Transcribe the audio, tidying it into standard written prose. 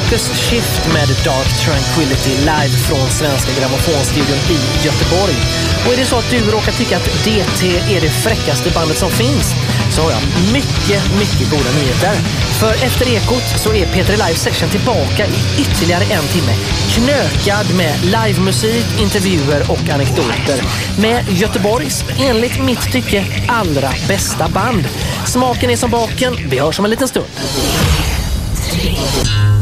Focus Shift med Dark Tranquility live från Svenska Grammofonstudion i Göteborg. Och är det så att du råkar tycka att DT är det fräckaste bandet som finns, så har jag mycket goda nyheter. För efter Ekot så är P3 Live Session tillbaka i ytterligare en timme. Knökad med livemusik, intervjuer och anekdoter. Med Göteborgs, enligt mitt tycke, allra bästa band. Smaken är som baken. Vi hörs om en liten stund.